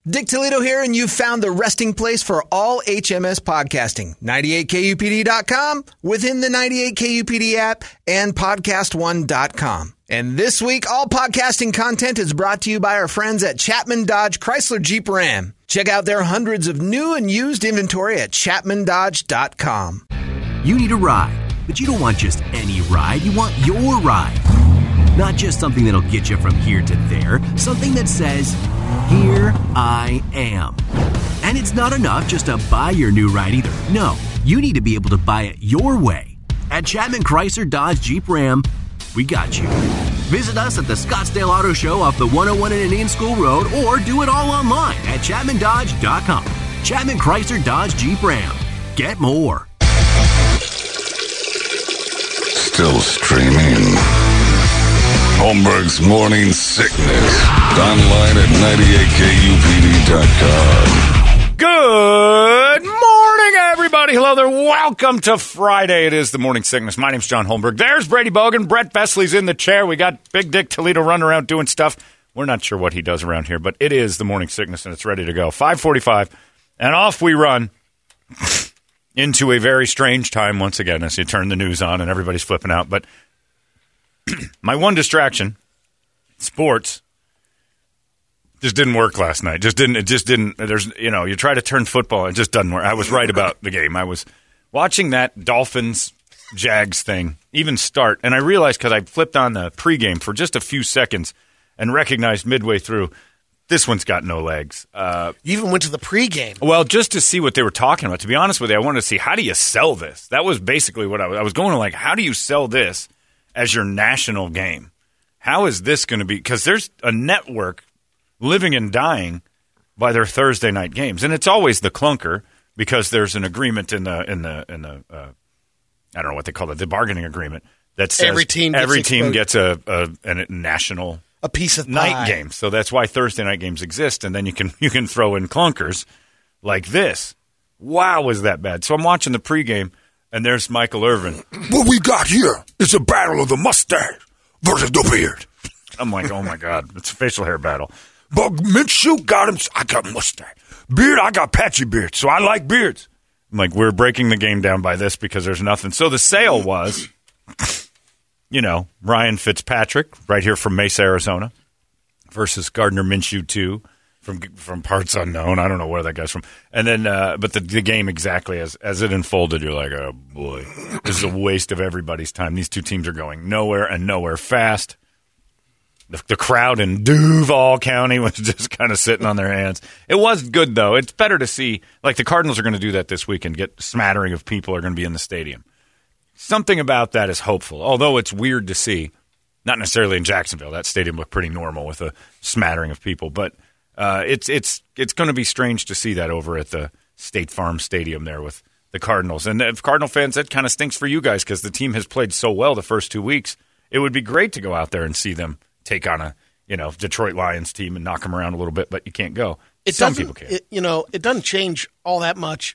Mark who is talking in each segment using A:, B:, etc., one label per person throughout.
A: Dick Toledo here, and you've found the resting place for all HMS podcasting. 98kupd.com, within the 98kupd app, and podcast1.com. And this week, all podcasting content is brought to you by our friends at Chapman Dodge Chrysler Jeep Ram. Check out their hundreds of new and used inventory at chapmandodge.com.
B: You need a ride, but you don't want just any ride. You want your ride. Not just something that'll get you from here to there. Something that says, here I am. And it's not enough just to buy your new ride either. No, you need to be able to buy it your way. At Chapman Chrysler Dodge Jeep Ram, we got you. Visit us at the Scottsdale Auto Show off the 101 and Indian School Road, or do it all online at ChapmanDodge.com. Chapman Chrysler Dodge Jeep Ram. Get more.
C: Still streaming. Holmberg's Morning Sickness. Online at 98kupd.com.
D: Good morning, everybody. Hello there. Welcome to Friday. It is the Morning Sickness. My name's John Holmberg. There's Brady Bogan. Brett Vesley's in the chair. We got Big Dick Toledo running around doing stuff. We're not sure what he does around here, but it is the Morning Sickness, and it's ready to go. 5:45, and off we run into a very strange time once again as you turn the news on and everybody's flipping out. But my one distraction, sports, just didn't work last night. It just didn't. There's, you try to turn football, it just doesn't work. I was right about the game. I was watching that Dolphins-Jags thing even start, and I realized because I flipped on the pregame for just a few seconds and recognized midway through, this one's got no legs.
E: You even went to the pregame.
D: Well, just to see what they were talking about. To be honest with you, I wanted to see, how do you sell this? That was basically what I was going to, like, how do you sell this as your national game? How is this going to be? Because there's a network living and dying by their Thursday night games, and it's always the clunker because there's an agreement in the I don't know what they call it, the bargaining agreement that says every team gets a national
E: piece of
D: night game. So that's why Thursday night games exist, and then you can throw in clunkers like this. Wow, was that bad? So I'm watching the pregame, and there's Michael Irvin.
C: What we got here is a battle of the mustache versus the beard.
D: I'm like, oh my God, it's a facial hair battle.
C: But Minshew got him. I got mustache. Beard, I got patchy beard, so I like beards.
D: I'm like, we're breaking the game down by this because there's nothing. So the sale was, Ryan Fitzpatrick, right here from Mesa, Arizona, versus Gardner Minshew 2 from parts unknown. I don't know where that guy's from. And then, but the game exactly as it unfolded, you're like, oh boy, this is a waste of everybody's time. These two teams are going nowhere and nowhere fast. The crowd in Duval County was just kind of sitting on their hands. It was good, though. It's better to see, like the Cardinals are going to do that this weekend, get a smattering of people are going to be in the stadium. Something about that is hopeful, although it's weird to see. Not necessarily in Jacksonville. That stadium looked pretty normal with a smattering of people. But it's going to be strange to see that over at the State Farm Stadium there with the Cardinals. And if Cardinal fans, that kind of stinks for you guys because the team has played so well the first 2 weeks. It would be great to go out there and see them take on a Detroit Lions team and knock them around a little bit, but you can't go. Some people can.
E: It doesn't change all that much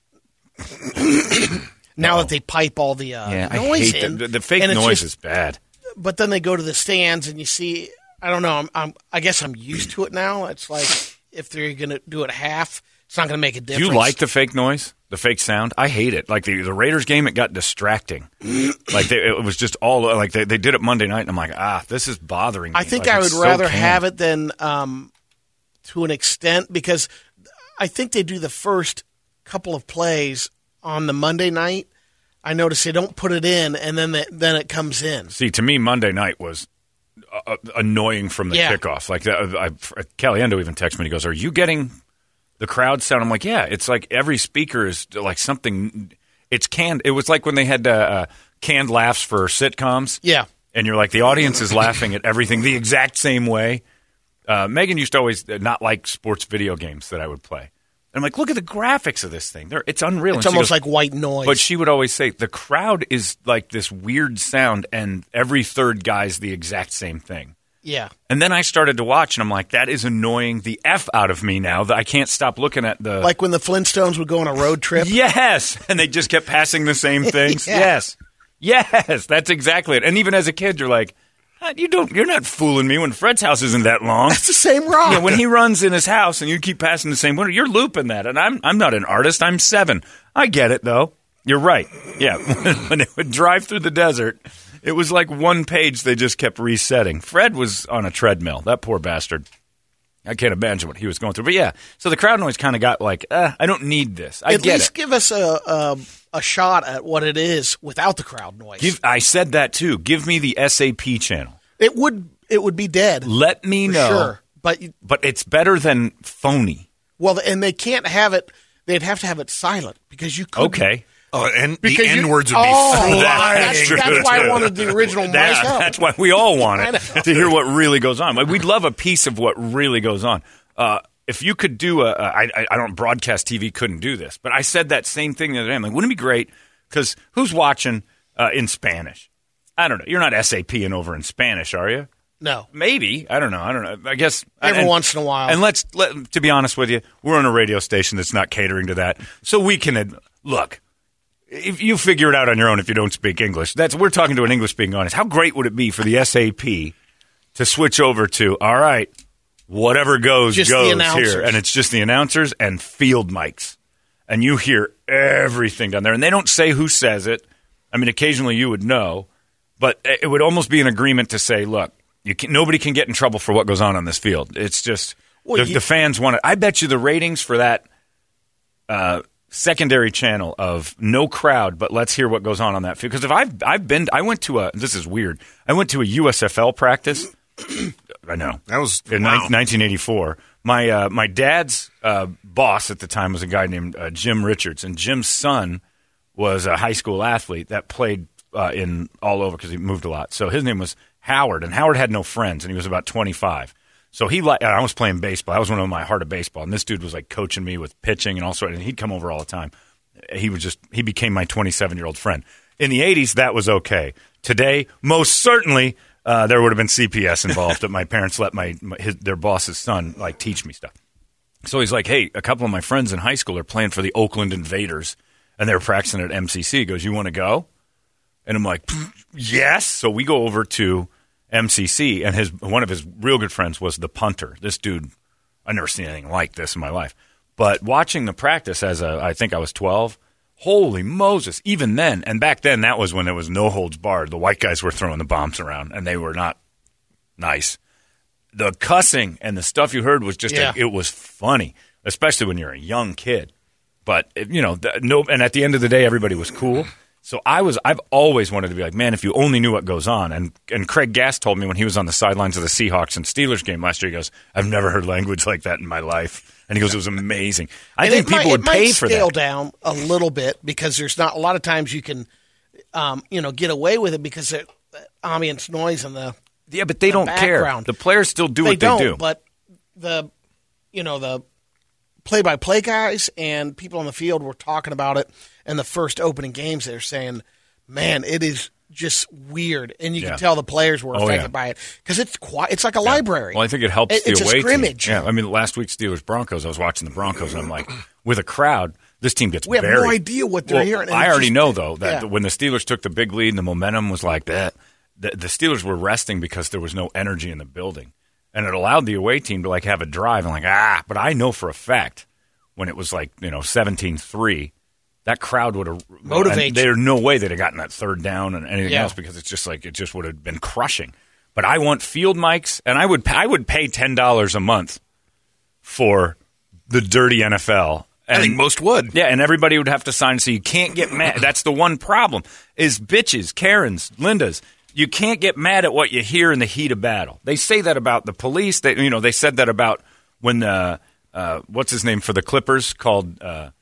E: now that they pipe all the noise in.
D: The fake noise is bad.
E: But then they go to the stands and you see, I don't know, I guess I'm used to it now. It's like if they're going to do it half, it's not going to make a difference.
D: Do you like the fake noise, the fake sound? I hate it. Like the Raiders game, it got distracting. Like it was just all like they did it Monday night, and I'm like, this is bothering me.
E: I think I would rather have it than to an extent because I think they do the first couple of plays on the Monday night. I notice they don't put it in, and then it comes in.
D: See, to me, Monday night was annoying from the kickoff. Like Caliendo even texted me. He goes, "Are you getting the crowd sound?" I'm like, "Yeah." It's like every speaker is like something. It's canned. It was like when they had canned laughs for sitcoms.
E: Yeah,
D: and you're like, the audience is laughing at everything the exact same way. Megan used to always not like sports video games that I would play. And I'm like, look at the graphics of this thing. It's unreal.
E: It's almost like white noise.
D: But she would always say, the crowd is like this weird sound, and every third guy's the exact same thing.
E: Yeah.
D: And then I started to watch, and I'm like, that is annoying the F out of me now that I can't stop looking at the...
E: Like when the Flintstones would go on a road trip?
D: Yes! And they just kept passing the same things. Yes. Yes! That's exactly it. And even as a kid, you're like, You're not fooling me when Fred's house isn't that long.
E: It's the same rock.
D: Yeah, when he runs in his house and you keep passing the same window, you're looping that. And I'm not an artist. I'm 7. I get it, though. You're right. Yeah, when it would drive through the desert, it was like one page they just kept resetting. Fred was on a treadmill. That poor bastard. I can't imagine what he was going through. But yeah, so the crowd noise kind of got like, I don't need this. I
E: At
D: get
E: least
D: it.
E: give us a shot at what it is without the crowd noise.
D: I said that too. Give me the SAP channel.
E: It would be dead.
D: Let me
E: for
D: know.
E: Sure.
D: But it's better than phony.
E: Well, and they can't have it. They'd have to have it silent because you could.
D: Okay.
C: Oh, and the
E: Because
C: N-words would be
E: flying.
C: flying.
E: That's why I wanted the original myself.
D: That's why we all want
E: I
D: it,
E: know.
D: to hear what really goes on. Like, we'd love a piece of what really goes on. If you could do I don't broadcast TV couldn't do this, but I said that same thing the other day. I'm like, wouldn't it be great? Because who's watching in Spanish? I don't know. You're not SAPing over in Spanish, are you?
E: No.
D: Maybe. I don't know. I guess
E: Every once in a while.
D: And to be honest with you, we're on a radio station that's not catering to that, so we can look. If you figure it out on your own, if you don't speak English, we're talking to an English-speaking audience. How great would it be for the SAP to switch over to, all right, whatever goes
E: Just the
D: here,
E: announcers.
D: and it's just the announcers and field mics, and you hear everything down there, and they don't say who says it. I mean, occasionally you would know, but it would almost be an agreement to say, look, nobody can get in trouble for what goes on this field. It's just the fans want it. I bet you the ratings for that secondary channel of no crowd, but let's hear what goes on that field. Because if I went to this is weird. I went to a USFL practice. I know
C: That was
D: in 1984. My dad's boss at the time was a guy named Jim Richards, and Jim's son was a high school athlete that played in all over because he moved a lot. So his name was Howard, and Howard had no friends, and he was about 25. So I was playing baseball. I was one of my heart of baseball, and this dude was like coaching me with pitching and all sorts. And he'd come over all the time. He became my 27-year-old friend. In the 80s, that was okay. Today, most certainly, there would have been CPS involved. That my parents let their boss's son like teach me stuff. So he's like, hey, a couple of my friends in high school are playing for the Oakland Invaders, and they're practicing at MCC. He goes, you want to go? And I'm like, yes. So we go over to MCC, and one of his real good friends was the punter. This dude, I've never seen anything like this in my life. But watching the practice I think I was 12, holy Moses, even then, and back then that was when there was no holds barred. The white guys were throwing the bombs around, and they were not nice. The cussing and the stuff you heard was just, it was funny, especially when you're a young kid. But, and at the end of the day, everybody was cool. So I've always wanted to be like, man, if you only knew what goes on. And Craig Gass told me when he was on the sidelines of the Seahawks and Steelers game last year, he goes, I've never heard language like that in my life. And he goes, it was amazing. I think people would pay for that.
E: It might scale down a little bit because there's not a lot of times you can, get away with it because of ambience noise and the
D: but they don't
E: background.
D: care. The players still do what they do.
E: But the play-by-play guys and people on the field were talking about it in the first opening games. They're saying, man, it is just weird. And you can tell the players were affected by it because it's quiet. It's like a library.
D: Well, I think it helps
E: it's
D: the
E: a
D: away
E: scrimmage.
D: team. Yeah, I mean, last week Steelers-Broncos, I was watching the Broncos, and I'm like, with a crowd, this team gets
E: We have
D: buried.
E: no idea what they're hearing.
D: I already know, though, that when the Steelers took the big lead and the momentum was like that, the Steelers were resting because there was no energy in the building. And it allowed the away team to like have a drive and but I know for a fact when it was like, 17-3, that crowd would have
E: motivated.
D: There's no way they'd have gotten that third down and anything else because it's just like it just would have been crushing. But I want field mics, and I would pay $10 a month for the dirty NFL. And,
C: I think most would.
D: Yeah, and everybody would have to sign, so you can't get mad. That's the one problem is bitches, Karens, Lindas. You can't get mad at what you hear in the heat of battle. They say that about the police. They said that about when what's his name for the Clippers called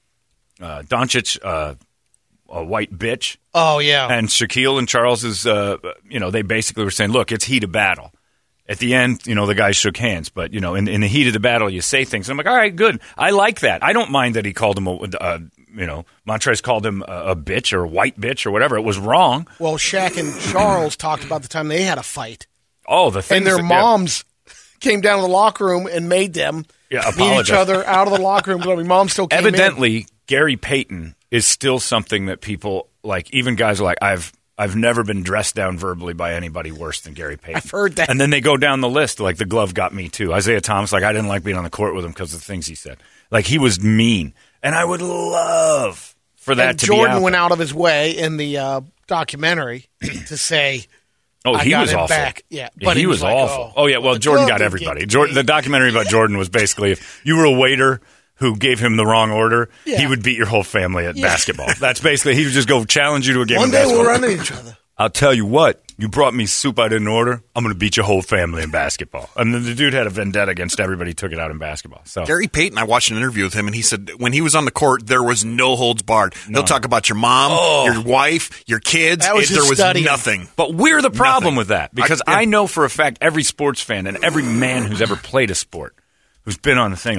D: Doncic a white bitch.
E: Oh yeah.
D: And Shaquille and Charles is they basically were saying, look, it's heat of battle. At the end, the guys shook hands, but in the heat of the battle, you say things. And I'm like, all right, good. I like that. I don't mind that he called him Montrez called him a bitch or a white bitch or whatever. It was wrong.
E: Well, Shaq and Charles talked about the time they had a fight.
D: Oh, the things.
E: And their moms came down to the locker room and made them meet each other out of the locker room. But mom still came
D: Evidently, Gary Payton is still something that people like. Even guys are like, I've never been dressed down verbally by anybody worse than Gary Payton.
E: I've heard that.
D: And then they go down the list, like the glove got me too. Isaiah Thomas, like I didn't like being on the court with him because of the things he said. Like he was mean. And I would love for that to be out.
E: Jordan went out of his way in the documentary to say,
D: oh, he was awful.
E: Back. Yeah, but
D: he was
E: like,
D: awful. Oh, yeah, well, Jordan got everybody. The documentary about Jordan was basically if you were a waiter who gave him the wrong order, he would beat your whole family at basketball. That's basically, he would just go challenge you to a game
E: of
D: basketball.
E: One day we'll run into each other.
D: I'll tell you what, you brought me soup I didn't order, I'm going to beat your whole family in basketball. And then the dude had a vendetta against everybody, took it out in basketball. So
F: Gary Payton, I watched an interview with him, and he said when he was on the court, there was no holds barred. They'll talk about your mom, your wife, your kids.
E: There was
F: nothing.
D: But we're the problem with that, because I know for a fact every sports fan and every man who's ever played a sport who's been on the thing,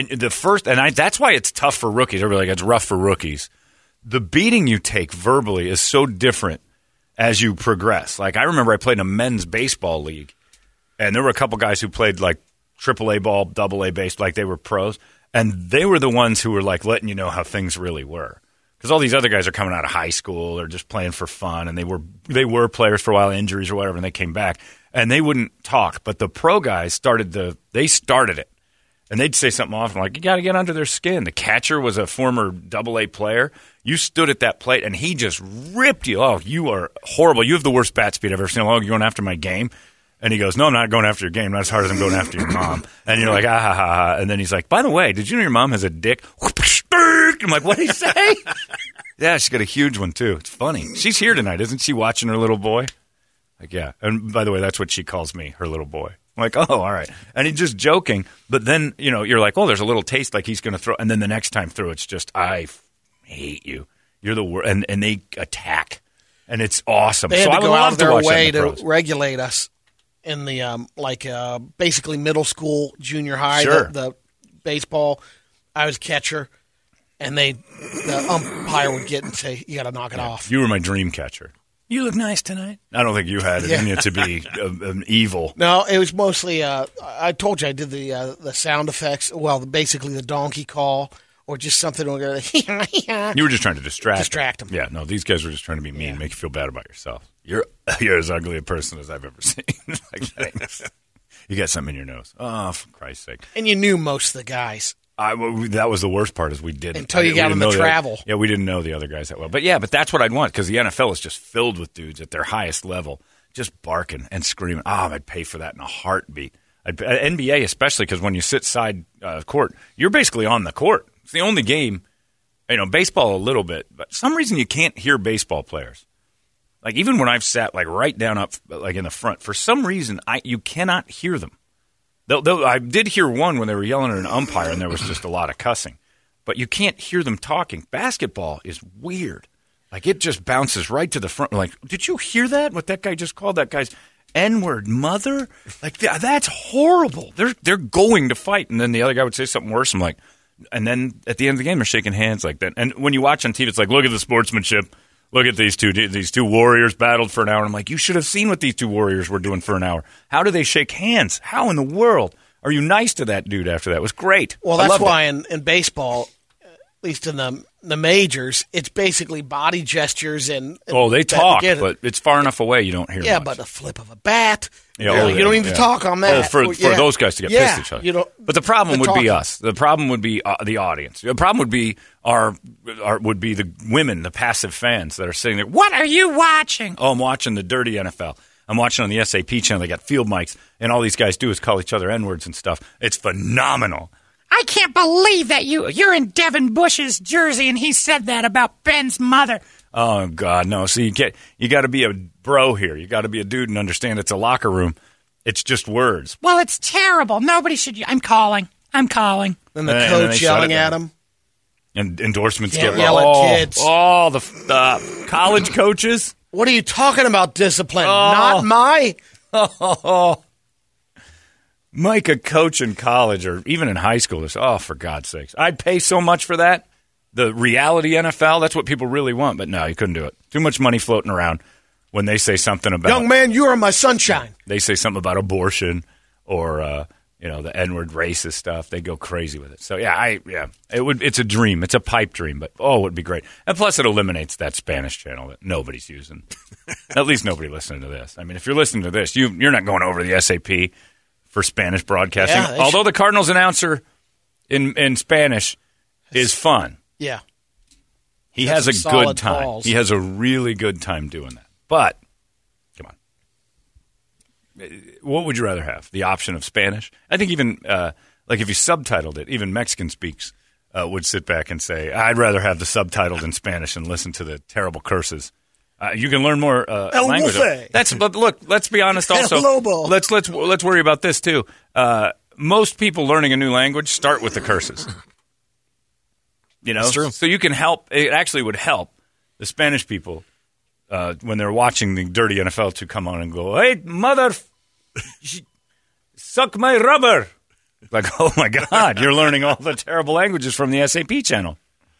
D: that's why it's tough for rookies. Everybody like, it's rough for rookies. The beating you take verbally is so different as you progress. Like, I remember I played in a men's baseball league, and there were a couple guys who played, like, AAA ball, AA base, like they were pros, and they were the ones who were, like, letting you know how things really were. Because all these other guys are coming out of high school or just playing for fun, and they were players for a while, injuries or whatever, and they came back, and they wouldn't talk. But the pro guys started it. And they'd say something often like, you got to get under their skin. The catcher was a former AA player. You stood at that plate, and he just ripped you. Oh, you are horrible. You have the worst bat speed I've ever seen. Oh, you're going after my game? And he goes, no, I'm not going after your game. Not as hard as I'm going after your mom. And you're like, ah, ha, ha, ha. And then he's like, by the way, did you know your mom has a dick? I'm like, what did he say? Yeah, she's got a huge one, too. It's funny. She's here tonight. Isn't she watching her little boy? Like, yeah. And by the way, that's what she calls me, her little boy. I'm like, oh, all right. And he's just joking. But then, you're like, oh, there's a little taste like he's going to throw. And then the next time through, it's just, I hate you. You're the worst. And they attack. And it's awesome.
E: They had to go out of their way to
D: pros.
E: regulate us in the, basically middle school, junior high,
D: Sure.
E: the baseball. I was catcher. And the umpire would get and say, you got to knock it off.
D: You were my dream catcher. You look nice tonight. I don't think you had it in you to be an evil.
E: No, it was mostly. I told you I did the sound effects. Well, basically the donkey call or just something.
D: You were just trying to distract
E: them.
D: Yeah, no, these guys were just trying to be mean, make you feel bad about yourself. You're as ugly a person as I've ever seen. You got something in your nose. Oh, for Christ's sake!
E: And you knew most of the guys.
D: That was the worst part is we didn't.
E: Until you got them to travel.
D: We didn't know the other guys that well. But that's what I'd want because the NFL is just filled with dudes at their highest level just barking and screaming. I'd pay for that in a heartbeat. NBA especially because when you sit side court, you're basically on the court. It's the only game, baseball a little bit. But for some reason you can't hear baseball players. Like even when I've sat like right down up like in the front, for some reason you cannot hear them. I did hear one when they were yelling at an umpire and there was just a lot of cussing. But you can't hear them talking. Basketball is weird. Like it just bounces right to the front. Like, did you hear that? What that guy just called that guy's N-word mother? Like that's horrible. They're going to fight. And then the other guy would say something worse. I'm like, and then at the end of the game they're shaking hands like that. And when you watch on TV, it's like, look at the sportsmanship. Look at these two warriors battled for an hour. I'm like, you should have seen what these two warriors were doing for an hour. How do they shake hands? How in the world are you nice to that dude after that? It was great.
E: Well, that's why in baseball, at least in the majors, it's basically body gestures and
D: they talk, but it's far enough away you don't hear much.
E: But the flip of a bat.
D: You
E: don't need to talk on that.
D: For those guys to get pissed at each other. But the problem would be us. The problem would be the audience. The problem would be would be the women, the passive fans that are sitting there. What are you watching? Oh, I'm watching the dirty NFL. I'm watching on the SAP channel. They got field mics, and all these guys do is call each other N-words and stuff. It's phenomenal.
G: I can't believe that you're in Devin Bush's jersey and he said that about Ben's mother.
D: Oh, God, no. So you got to be a bro here. You got to be a dude and understand it's a locker room. It's just words.
G: Well, it's terrible. Nobody should. I'm calling.
E: And the coach yelling at him.
D: And endorsements
E: get yell at kids.
D: Oh, the college coaches.
E: What are you talking about, discipline? Not my.
D: Mike, a coach in college or even in high school, for God's sakes. I'd pay so much for that. The reality NFL, that's what people really want. But no, you couldn't do it. Too much money floating around when they say something about...
E: Young man, you are my sunshine.
D: They say something about abortion or the N-word racist stuff. They go crazy with it. So it's a dream. It's a pipe dream, but it would be great. And plus, it eliminates that Spanish channel that nobody's using. At least nobody listening to this. I mean, if you're listening to this, you're not going over the SAP for Spanish broadcasting.
E: Yeah,
D: although the Cardinals announcer in Spanish is fun.
E: Yeah.
D: He has a
E: solid
D: good time.
E: calls.
D: He has a really good time doing that. But, come on. What would you rather have? The option of Spanish? I think even, if you subtitled it, even Mexican speaks would sit back and say, I'd rather have the subtitled in Spanish and listen to the terrible curses. You can learn more language. But look, let's be honest also. Let's worry about this too. Most people learning a new language start with the curses.
F: That's true.
D: So you can help. It actually would help the Spanish people when they're watching the dirty NFL to come on and go, hey, mother, suck my rubber. Like, oh, my God, you're learning all the terrible languages from the SAP channel.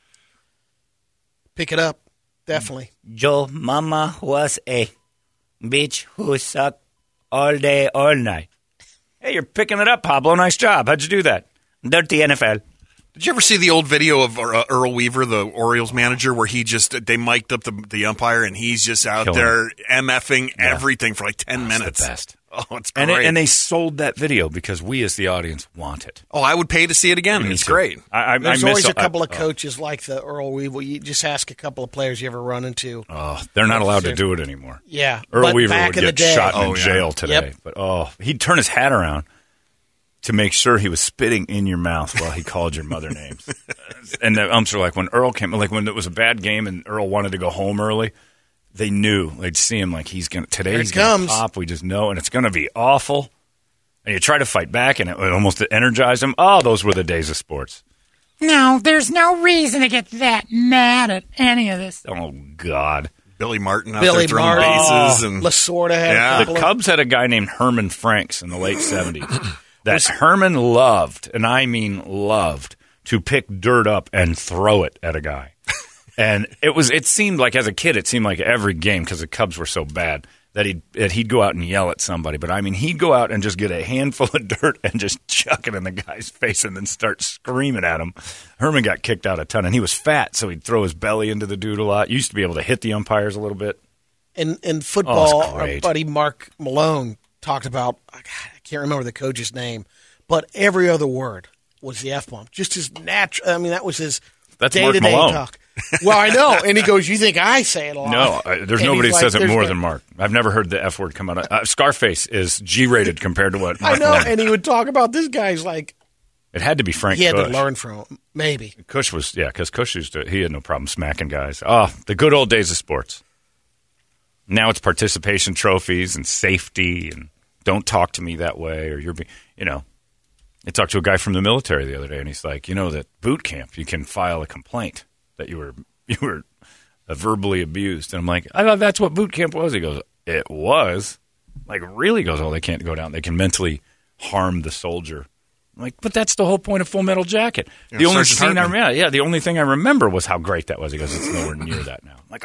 E: Pick it up. Definitely.
H: Your mama was a bitch who sucked all day, all night.
D: Hey, you're picking it up, Pablo. Nice job. How'd you do that?
H: Dirty NFL.
F: Did you ever see the old video of Earl Weaver, the Orioles manager, where they mic'd up the umpire and he's just out there MFing everything for like 10 minutes?
D: The best.
F: Oh, it's great.
D: And they sold that video because we as the audience want it.
F: Oh, I would pay to see it again. It's great.
E: There's always a couple of coaches like the Earl Weaver. You just ask a couple of players you ever run into.
D: Oh, they're not allowed to do it anymore.
E: Yeah.
D: Earl Weaver would get shot in jail today.
E: Yep.
D: But, he'd turn his hat around to make sure he was spitting in your mouth while he called your mother names. And the umps are like, when Earl came, like when it was a bad game and Earl wanted to go home early, they knew. They'd see him like he's going to pop. We just know, and it's going to be awful. And you try to fight back, and it would almost energize him. Oh, those were the days of sports.
G: No, there's no reason to get that mad at any of this.
D: Oh, God.
F: Billy Martin out there throwing bases. And
E: Lasorda had a couple
D: The Cubs had a guy named Herman Franks in the late 70s. That Herman loved, and I mean loved, to pick dirt up and throw it at a guy. And it seemed like, as a kid, it seemed like every game, because the Cubs were so bad, that he'd go out and yell at somebody. But, I mean, he'd go out and just get a handful of dirt and just chuck it in the guy's face and then start screaming at him. Herman got kicked out a ton, and he was fat, so he'd throw his belly into the dude a lot. Used to be able to hit the umpires a little bit.
E: In football, our buddy Mark Malone talked about, I can't remember the coach's name, but every other word was the F-bomb. Just his natural, I mean, that was his day-to-day talk. Well, I know. And he goes, you think I say it a lot?
D: No, there's nobody that says it more than Mark. I've never heard the F word come out. Scarface is G-rated compared to what Mark
E: I know,
D: Malone.
E: And he would talk about this guy's like.
D: It had to be Frank
E: He had
D: Kush.
E: to learn from him, maybe.
D: Kush was, because Kush he had no problem smacking guys. Oh, the good old days of sports. Now it's participation trophies and safety and don't talk to me that way, or I talked to a guy from the military the other day, and he's like, that boot camp, you can file a complaint that you were verbally abused. And I'm like, I thought that's what boot camp was. He goes, it was. Like, really? He goes, they can't go down. They can mentally harm the soldier. I'm like, but that's the whole point of Full Metal Jacket. The only scene the only thing I remember was how great that was. He goes, it's nowhere near that now. I'm like,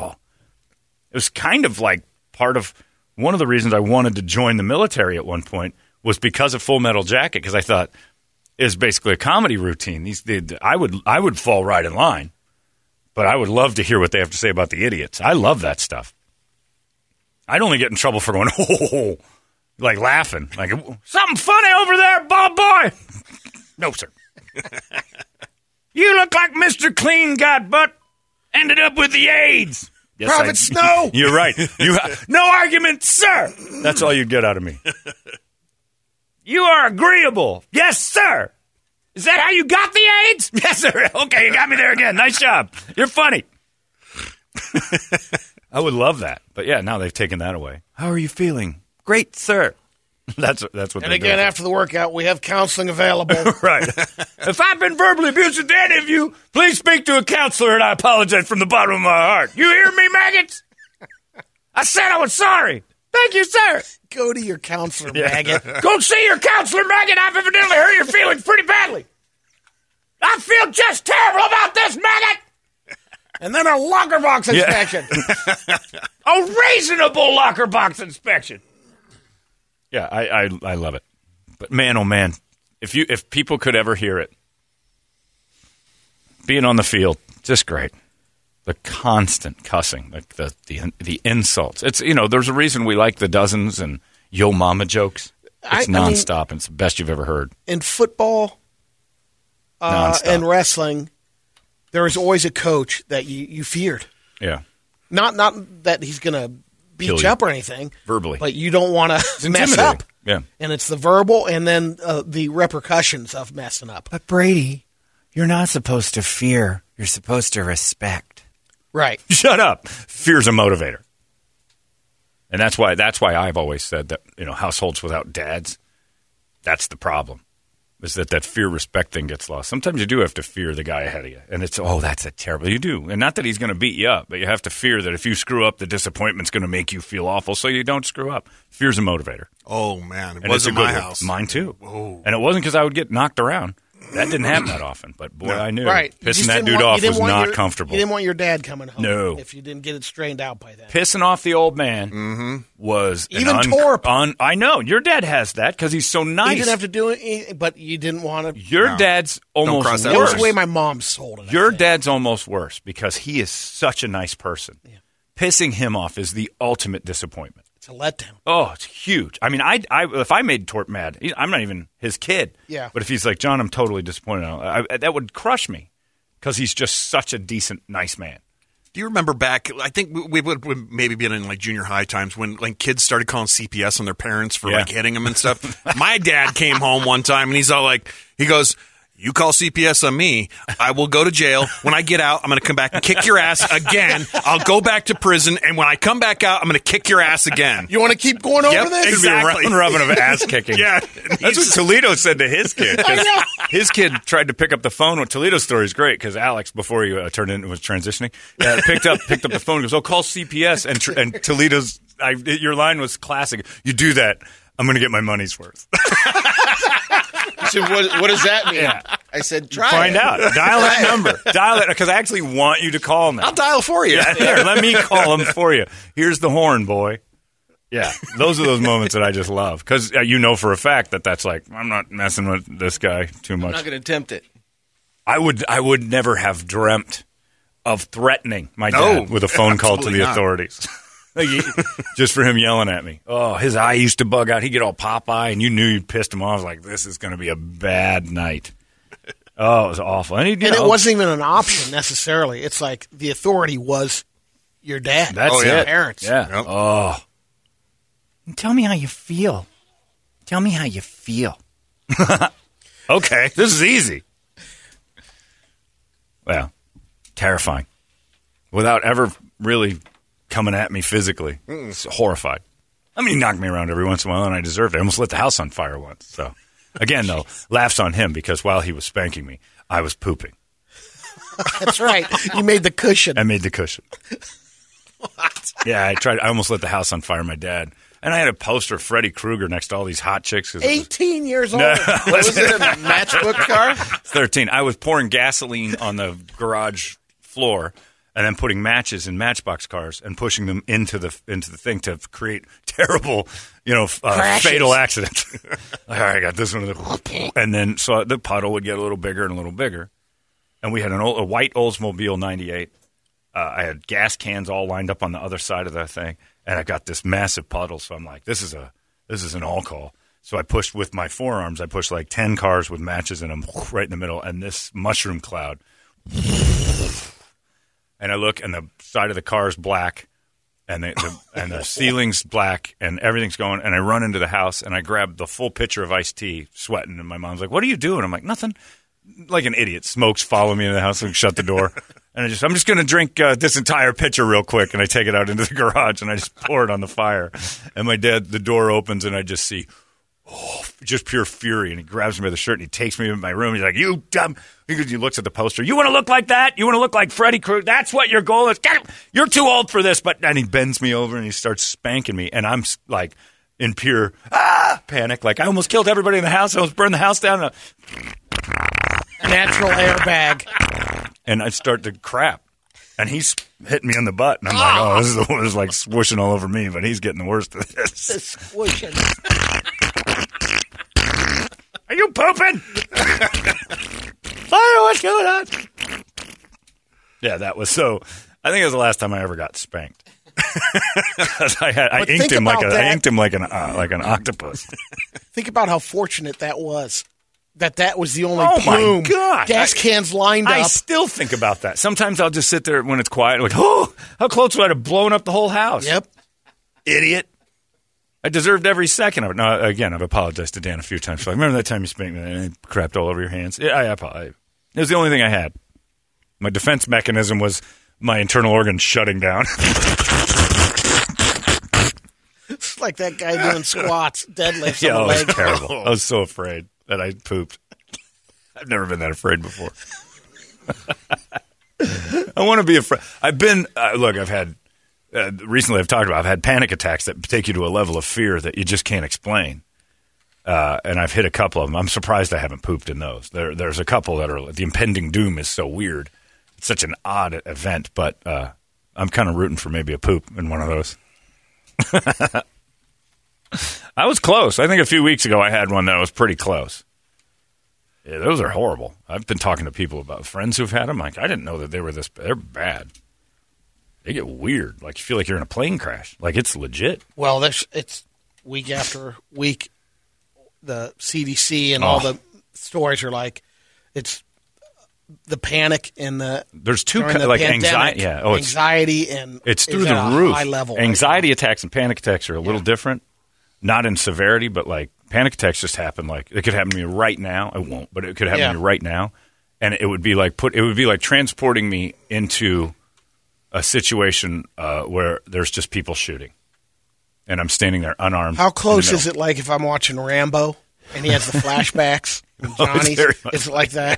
D: it was kind of like part of one of the reasons I wanted to join the military at one point was because of Full Metal Jacket, because I thought it's basically a comedy routine. I would fall right in line, but I would love to hear what they have to say about the idiots. I love that stuff. I'd only get in trouble for going, like laughing, like something funny over there, Bob boy. No, sir. You look like Mr. Clean Got Butt ended up with the AIDS. Yes,
E: Prophet Snow.
D: You're right. No argument, sir. That's all you get out of me. You are agreeable. Yes, sir. Is that how you got the AIDS? Yes, sir. Okay, you got me there again. Nice job. You're funny. I would love that. But, yeah, now they've taken that away. How are you feeling? Great, sir. That's what they're doing.
E: And again, after the workout, we have counseling available.
D: Right. If I've been verbally abusive to any of you, please speak to a counselor, and I apologize from the bottom of my heart. You hear me, maggots? I said I was sorry. Thank you, sir.
E: Go to your counselor, maggot.
D: Go see your counselor, maggot. I've evidently hurt your feelings pretty badly. I feel just terrible about this, maggot.
E: And then a locker box inspection.
D: A reasonable locker box inspection. Yeah, I love it. But man, oh man, if people could ever hear it, being on the field, just great. The constant cussing, like the insults. It's there's a reason we like the dozens and yo mama jokes. It's nonstop, and it's the best you've ever heard.
E: In football and wrestling, there is always a coach that you feared.
D: Yeah.
E: Not that he's going to beat you up or anything.
D: Verbally.
E: But you don't want to mess up.
D: Yeah.
E: And it's the verbal and then the repercussions of messing up.
H: But Brady, you're not supposed to fear. You're supposed to respect.
E: Right.
D: Shut up. Fear's a motivator. And that's why I've always said that, households without dads, that's the problem. Is that fear-respect thing gets lost. Sometimes you do have to fear the guy ahead of you. And it's, that's a terrible... You do. And not that he's going to beat you up, but you have to fear that if you screw up, the disappointment's going to make you feel awful, so you don't screw up. Fear's a motivator.
F: Oh, man. It
D: and
F: wasn't my house.
D: Mine, too.
F: Whoa.
D: And it wasn't because I would get knocked around. That didn't happen that often. But, boy, I knew.
E: Right.
D: Pissing that dude off was not comfortable.
E: You didn't want your dad coming home.
D: No.
E: If you didn't get it straightened out by then.
D: Pissing off the old man was...
E: Even Torp.
D: I know. Your dad has that because he's so nice.
E: He didn't have to do it, but you didn't want to...
D: Your dad's almost worse.
E: That was the way my mom sold it.
D: Your dad's almost worse because he is such a nice person. Yeah. Pissing him off is the ultimate disappointment.
E: It's a letdown.
D: Oh, it's huge. I mean, if I made Torp mad, I'm not even his kid.
E: Yeah.
D: But if he's like, John, I'm totally disappointed, that would crush me because he's just such a decent, nice man.
F: Do you remember back, I think we would maybe been in like junior high times when like kids started calling CPS on their parents for like hitting them and stuff. My dad came home one time and he's all like, he goes, you call CPS on me, I will go to jail. When I get out, I'm going to come back and kick your ass again. I'll go back to prison, and when I come back out, I'm going to kick your ass again.
E: You want to keep going over this?
F: Exactly.
D: It'd be a round robin of ass kicking.
F: Yeah.
D: That's what Toledo said to his kid. His kid tried to pick up the phone. Toledo's story is great because Alex, before he was transitioning, picked up the phone and goes, call CPS. And Toledo's, your line was classic. You do that, I'm going to get my money's worth.
I: So what does that mean?
D: Yeah.
I: I said, try
D: Find
I: it.
D: out. Dial that number. Dial it because I actually want you to call now.
F: I'll dial for you.
D: Yeah, here, let me call him for you. Here's the horn, boy. Yeah, those are those moments that I just love because for a fact that's like I'm not messing with this guy too much.
I: I'm not going to attempt it.
D: I would never have dreamt of threatening my dad with a phone call to the authorities. Just for him yelling at me. Oh, his eye used to bug out. He'd get all pop-eye, and you knew you'd pissed him off. I was like, this is going to be a bad night. Oh, it was awful. And
E: it wasn't even an option necessarily. It's like the authority was your dad.
D: That's
E: your
D: it.
E: Parents.
D: Yeah. Yep. Oh.
H: Tell me how you feel. Tell me how you feel.
D: Okay, this is easy. Well, terrifying. Without ever really coming at me physically. It's horrified. I mean, he knocked me around every once in a while, and I deserved it. I almost lit the house on fire once. So, again, though, laughs on him because while he was spanking me, I was pooping.
E: That's right. You made the cushion.
D: I made the cushion. What? Yeah, I almost lit the house on fire, my dad. And I had a poster of Freddy Krueger next to all these hot chicks.
E: 18 years old.
I: Was it a matchbook car?
D: 13. I was pouring gasoline on the garage floor and then putting matches in matchbox cars and pushing them into the thing to create terrible, fatal accidents. All right, I got this one. And then so the puddle would get a little bigger and a little bigger. And we had a white Oldsmobile 98. I had gas cans all lined up on the other side of the thing. And I got this massive puddle. So I'm like, this is an all call. So I pushed with my forearms. I pushed like 10 cars with matches in them right in the middle. And this mushroom cloud. And I look, and the side of the car is black, and the ceiling's black, and everything's going. And I run into the house, and I grab the full pitcher of iced tea, sweating. And my mom's like, "What are you doing?" I'm like, "Nothing." Like an idiot. Smokes follow me into the house and shut the door. And I'm just going to drink this entire pitcher real quick. And I take it out into the garage, and I just pour it on the fire. And my dad, the door opens, and I just see just pure fury. And he grabs me by the shirt, and he takes me into my room. He's like, "You dumb." He looks at the poster. "You want to look like that? You want to look like Freddy Krueger? That's what your goal is. You're too old for this." And he bends me over, and he starts spanking me. And I'm like in pure panic. Like, I almost killed everybody in the house. I almost burned the house down.
E: Natural airbag.
D: And I start to crap. And he's hitting me in the butt. And I'm like, oh, this is like swooshing all over me. But he's getting the worst of this.
E: The swooshing.
D: Are you pooping? What's going on? Yeah, that was so. I think it was the last time I ever got spanked. I inked him like an octopus.
E: Think about how fortunate that was. That was the only
D: Oh, my
E: plume.
D: God.
E: Gas cans lined up.
D: I still think about that. Sometimes I'll just sit there when it's quiet, like, oh, how close would I have blown up the whole house?
E: Yep.
D: Idiot. I deserved every second of it. No, again, I've apologized to Dan a few times. Like, remember that time you spanked me and it crapped all over your hands? Yeah, I apologize. It was the only thing I had. My defense mechanism was my internal organs shutting down.
E: It's like that guy doing squats, deadlifts
D: Yeah,
E: on
D: it
E: the
D: was
E: leg.
D: terrible. I was so afraid that I pooped. I've never been that afraid before. I want to be afraid. I've been, look, I've had, recently I've talked about, I've had panic attacks that take you to a level of fear that you just can't explain. And I've hit a couple of them. I'm surprised I haven't pooped in those. There's a couple that are, the impending doom is so weird. It's such an odd event, but I'm kind of rooting for maybe a poop in one of those. I was close. I think a few weeks ago I had one that was pretty close. Yeah, those are horrible. I've been talking to people about friends who've had them. Like, I didn't know that they were this. They're bad. They get weird. Like, you feel like you're in a plane crash. Like, it's legit.
E: Well, it's week after week. The CDC and all the stories are like, it's the panic and the
D: there's two
E: during the
D: like
E: pandemic,
D: anxiety. Yeah,
E: anxiety and
D: it's through
E: is at
D: the
E: a
D: roof.
E: high level.
D: Anxiety attacks and panic attacks are a little different. Not in severity, but like panic attacks just happen. Like it could happen to me right now. It won't, but it could happen to me right now, and it would be like transporting me into a situation where there's just people shooting, and I'm standing there unarmed.
E: How close is it? Like if I'm watching Rambo and he has the flashbacks and Johnny's, is it like that?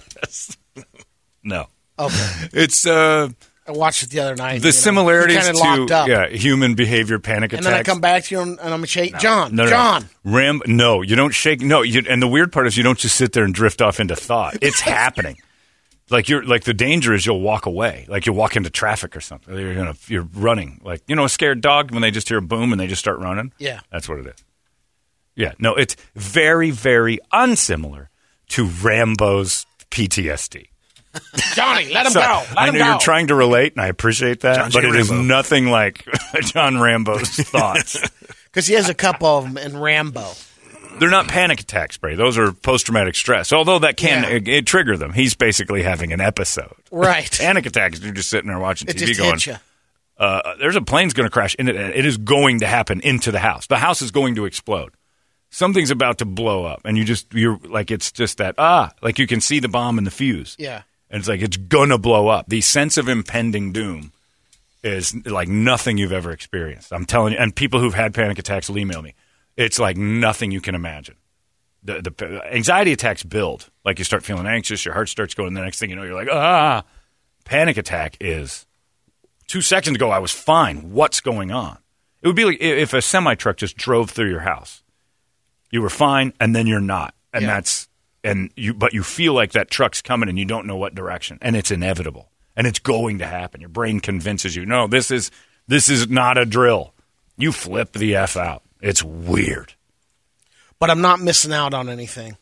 D: No.
E: Okay.
D: It's
E: I watched it the other night.
D: The similarities
E: locked up.
D: to human behavior, panic attacks.
E: And then I come back to you and I'm shake John.
D: No.
E: John.
D: No, you don't shake. No, and the weird part is you don't just sit there and drift off into thought. It's happening. Like the danger is you'll walk away. Like you'll walk into traffic or something. You're running. Like a scared dog when they just hear a boom and they just start running.
E: Yeah,
D: that's what it is. Yeah, no, it's very, very unsimilar to Rambo's PTSD.
E: Johnny, let him go.
D: I know you're trying to relate, and I appreciate that, but it is nothing like John Rambo's thoughts.
E: Because he has a couple of them in Rambo.
D: They're not panic attacks, Bray. Those are post-traumatic stress, although that can it trigger them. He's basically having an episode.
E: Right.
D: Panic attacks, you're just sitting there watching TV
E: just
D: going,
E: hits you.
D: There's a plane's going to crash. It is going to happen into the house. The house is going to explode. Something's about to blow up, and you're like, it's just that, like you can see the bomb and the fuse.
E: Yeah.
D: And it's like, it's going to blow up. The sense of impending doom is like nothing you've ever experienced. I'm telling you. And people who've had panic attacks will email me. It's like nothing you can imagine. The anxiety attacks build. Like you start feeling anxious, your heart starts going. The next thing you know, you're like, Panic attack is 2 seconds ago I was fine. What's going on? It would be like if a semi-truck just drove through your house. You were fine, and then you're not. And but you feel like that truck's coming and you don't know what direction, and it's inevitable, and it's going to happen. Your brain convinces you, no, this is not a drill. You flip the F out. It's weird.
E: But I'm not missing out on anything.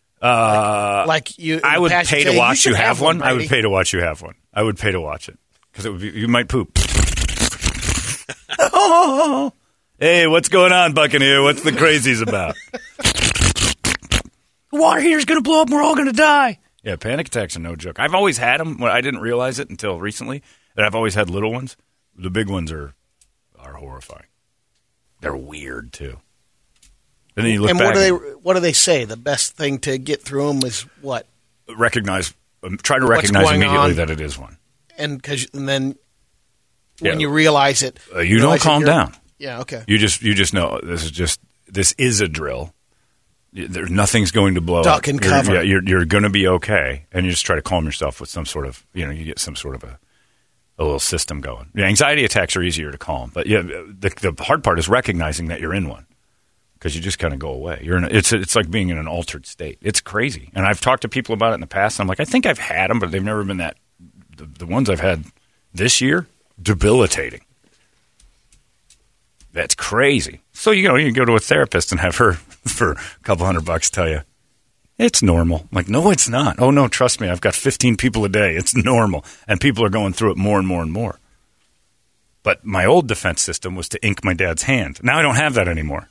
E: Like you,
D: I would pay to watch you have one. I would pay to watch you have one. I would pay to watch it because it would be you might poop. Oh, hey, what's going on, Buccaneer? What's the crazies about?
G: The water heater's going to blow up and we're all going to die.
D: Yeah, panic attacks are no joke. I've always had them. I didn't realize it until recently that I've always had little ones. The big ones are horrifying. They're weird, too. And then you look back.
E: What do they say? The best thing to get through them is what?
D: Try to recognize immediately that it is one.
E: And then when you realize it.
D: You don't calm down.
E: Yeah, okay.
D: You just know this is a drill. Nothing's going to blow up.
E: Duck and cover.
D: You're going to be okay, and you just try to calm yourself with some sort of, you get some sort of a little system going. Anxiety attacks are easier to calm, but the hard part is recognizing that you're in one because you just kind of go away. It's like being in an altered state. It's crazy, and I've talked to people about it in the past. And I'm like, I think I've had them, but they've never been that. The ones I've had this year, debilitating. That's crazy. So, you can go to a therapist and have her for a couple $100 tell you, It's normal. I'm like, no, it's not. Oh, no, trust me. I've got 15 people a day. It's normal. And people are going through it more and more and more. But my old defense system was to ink my dad's hand. Now I don't have that anymore.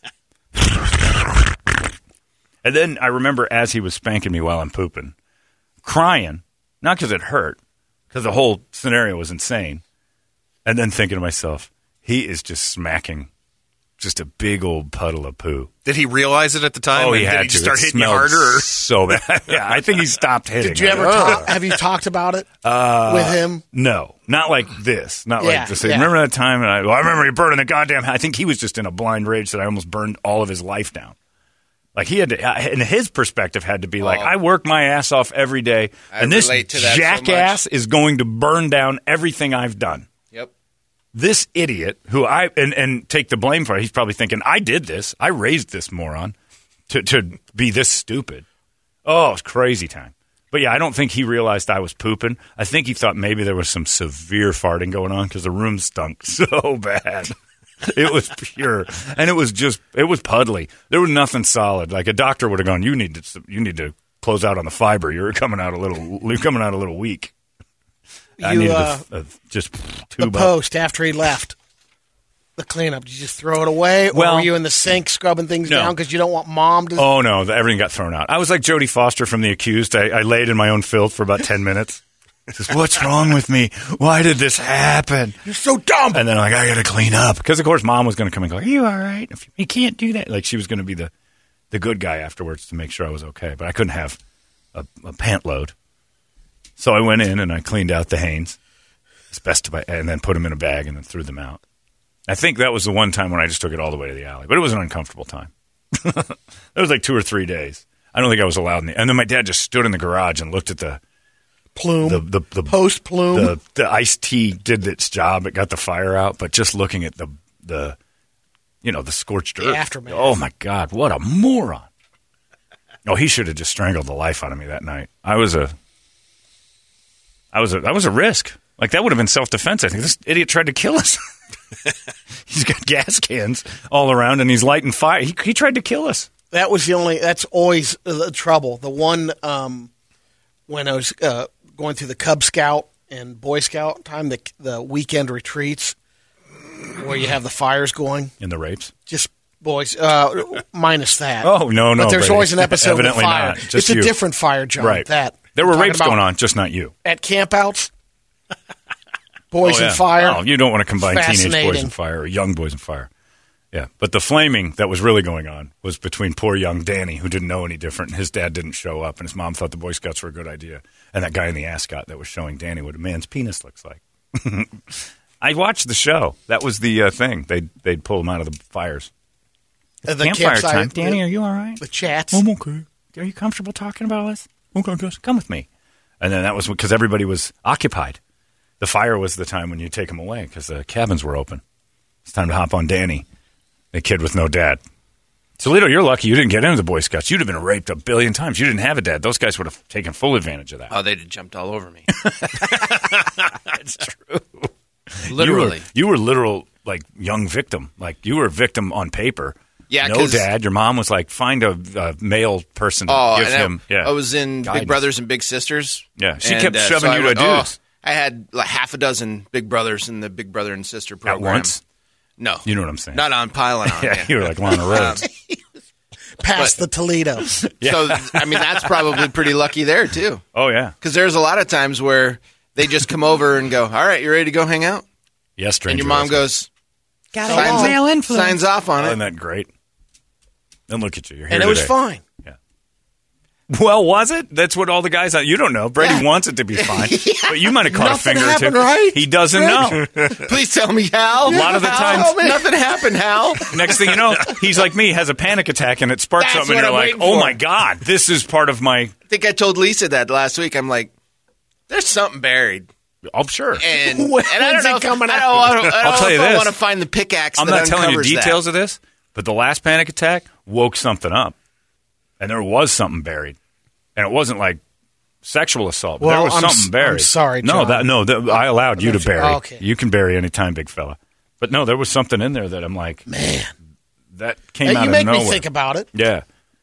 D: And then I remember as he was spanking me while I'm pooping, crying, not because it hurt, because the whole scenario was insane. And then thinking to myself, he is just smacking just a big old puddle of poo.
F: Did he realize it at the time?
D: Oh, he
F: and
D: had
F: did
D: to.
F: he start
D: It
F: hitting you
D: smelled
F: harder? Or?
D: So bad. Yeah, I think he stopped hitting.
E: Did you ever have you talked about it with him?
D: No, not like this. Not
E: Yeah,
D: like to say,
E: yeah.
D: remember that time? And I remember you burning the goddamn. I think he was just in a blind rage that I almost burned all of his life down. Like he had to, and his perspective had to be like, I work my ass off every day, and this
I: relate to that so
D: jackass is going to burn down everything I've done.
I: Yep.
D: This idiot who and take the blame for it, he's probably thinking, I did this. I raised this moron to be this stupid. Oh, it's crazy time. But yeah, I don't think he realized I was pooping. I think he thought maybe there was some severe farting going on because the room stunk so bad. It was pure. And it was puddly. There was nothing solid. Like a doctor would have gone, you need to close out on the fiber. You're coming out a little weak. I needed just tube
E: the post after he left. The cleanup. Did you just throw it away? Or were you in the sink scrubbing things down because you don't want mom to...
D: Oh, no. Everything got thrown out. I was like Jodie Foster from The Accused. I laid in my own filth for about 10 minutes. Says, what's wrong with me? Why did this happen?
E: You're so dumb.
D: And then I'm like, I got to clean up. Because, of course, mom was going to come and go, are you all right? You can't do that. Like, she was going to be the good guy afterwards to make sure I was okay. But I couldn't have a pant load. So I went in and I cleaned out the Hanes and then put them in a bag and then threw them out. I think that was the one time when I just took it all the way to the alley. But it was an uncomfortable time. It was like 2 or 3 days. I don't think I was allowed and then my dad just stood in the garage and looked at the
E: plume,
D: the
E: post plume.
D: The iced tea did its job. It got the fire out. But just looking at the scorched earth.
E: The aftermath.
D: Oh, my God. What a moron. Oh, he should have just strangled the life out of me that night. I was a risk. Like, that would have been self-defense. I think this idiot tried to kill us. He's got gas cans all around, and he's lighting fire. He tried to kill us.
E: That's always the trouble. The one when I was going through the Cub Scout and Boy Scout time, the weekend retreats where you have the fires going.
D: And the rapes?
E: Just boys, minus that.
D: Oh, no.
E: But there's
D: Brady.
E: always an episode with
D: Evidently
E: fire.
D: not. Just
E: It's
D: you.
E: a different fire, John.
D: Right.
E: That
D: there were
E: I'm
D: rapes
E: talking
D: going
E: about
D: on, just not you.
E: at campouts. Boys
D: yeah.
E: and fire.
D: Oh, you don't want to combine teenage boys
E: Fascinating.
D: and fire or young boys and fire. Yeah, but the flaming that was really going on was between poor young Danny, who didn't know any different, and his dad didn't show up, and his mom thought the Boy Scouts were a good idea, and that guy in the ascot that was showing Danny what a man's penis looks like. I watched the show. That was the thing. They'd pull him out of the fires.
E: The
D: Campfire
E: campsite,
D: time. Danny, are you all right?
E: The chats.
D: I'm okay. Are you comfortable talking about this? Okay, guys, come with me. And then that was because everybody was occupied. The fire was the time when you take them away because the cabins were open. It's time to hop on Danny, the kid with no dad. Toledo, you're lucky you didn't get into the Boy Scouts. You'd have been raped a billion times. You didn't have a dad. Those guys would have taken full advantage of that.
I: Oh, they'd have jumped all over me.
D: That's true.
I: Literally.
D: You were literal, like, young victim. Like, you were a victim on paper.
I: Yeah,
D: no dad. Your mom was like, find a male person to give him.
I: I was in
D: guidance.
I: Big Brothers and Big Sisters.
D: Yeah, she kept shoving you to dudes.
I: I had like half a dozen Big Brothers in the Big Brother and Sister program.
D: At once?
I: No.
D: You know what I'm saying.
I: Not on piling on.
D: Yeah, you were like Lana Rhodes.
E: Past the Toledo.
I: So, I mean, that's probably pretty lucky there, too.
D: Oh, yeah.
I: Because there's a lot of times where they just come over and go, all right, you ready to go hang out?
D: Yes, stranger.
I: And your mom goes,
G: Got a little male influence.
I: signs off on
D: Isn't
I: it.
D: that great? Then look at you. You're here
E: And it was
D: today.
E: fine.
D: Yeah. Well, was it? That's what all the guys you don't know. Brady wants it to be fine. But you might have caught
E: Nothing
D: a finger or two.
E: happened, right?
D: He doesn't know.
I: Please tell me, Hal.
D: A lot of the
I: Hal,
D: times-
I: nothing happened, Hal.
D: Next thing you know, he's like me, has a panic attack, and it sparks
I: That's
D: something, and
I: what
D: you're
I: I'm
D: like,
I: waiting
D: oh
I: for.
D: my God, this is part of my...
I: I think I told Lisa that last week. I'm like, there's something buried.
D: Oh, sure.
I: And I
E: When's
I: don't know
E: it coming
I: I
E: out?
I: don't know
D: I'll tell you
I: if I
D: this.
I: want to find the pickaxe
D: I'm
I: that
D: not telling you
I: uncovers
D: details
I: that.
D: of this, but the last panic attack woke something up. And there was something buried. And it wasn't like sexual assault. But
E: Well,
D: there was
E: I'm
D: something buried.
E: I'm sorry,
D: No,
E: John.
D: I allowed you to bury.
E: Okay.
D: You can bury anytime, big fella. But no, there was something in there that I'm like,
E: Man.
D: that came out
E: You
D: of
E: make
D: nowhere.
E: me think about it.
D: Yeah.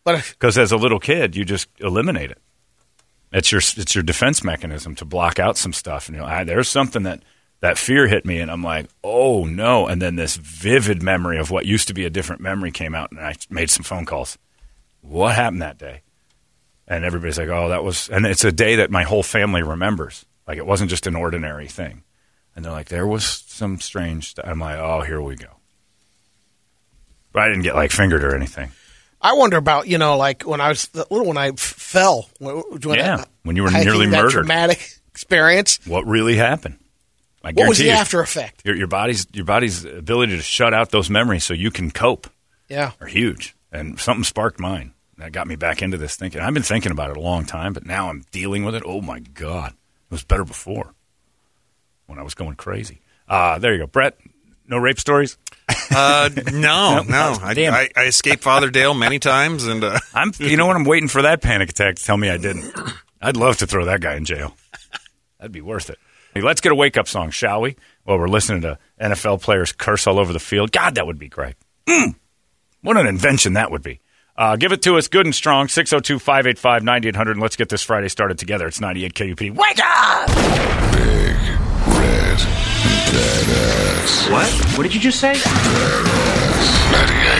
D: Because as a little kid, you just eliminate it. It's your defense mechanism to block out some stuff. And there's something that fear hit me, and I'm like, oh no. And then this vivid memory of what used to be a different memory came out, and I made some phone calls. What happened that day? And everybody's like, oh, that was, and it's a day that my whole family remembers. Like, it wasn't just an ordinary thing. And they're like, there was some strange stuff. I'm like, oh, here we go. But I didn't get, like, fingered or anything.
E: I wonder about, like when I was little, when I fell.
D: When you were nearly murdered.
E: Traumatic experience.
D: What really happened?
E: What was the after effect?
D: Your body's ability to shut out those memories so you can cope.
E: Yeah,
D: are huge. And something sparked mine. That got me back into this thinking. I've been thinking about it a long time, but now I'm dealing with it. Oh my God, it was better before when I was going crazy. There you go, Brett. No rape stories?
F: No. I escaped Father Dale many times, and
D: I'm waiting for that panic attack to tell me I didn't. I'd love to throw that guy in jail. That'd be worth it. Hey, let's get a wake up song, shall we? Well, we're listening to NFL players curse all over the field. God, that would be great. What an invention that would be. Give it to us good and strong, 602-585-9800, and let's get this Friday started together. It's 98 KUPD. Wake up!
J: Big, red, badass.
B: What? What did you just say?
J: Badass.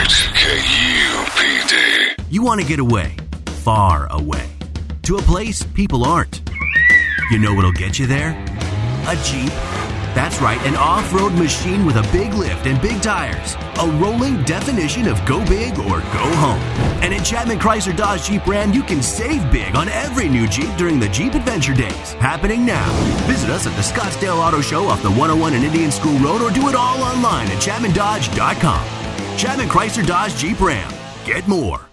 J: 98 KUPD.
B: You want to get away, far away, to a place people aren't. You know what'll get you there? A Jeep. That's right, an off-road machine with a big lift and big tires. A rolling definition of go big or go home. And at Chapman Chrysler Dodge Jeep Ram, you can save big on every new Jeep during the Jeep Adventure Days. Happening now. Visit us at the Scottsdale Auto Show off the 101 and Indian School Road, or do it all online at ChapmanDodge.com. Chapman Chrysler Dodge Jeep Ram. Get more.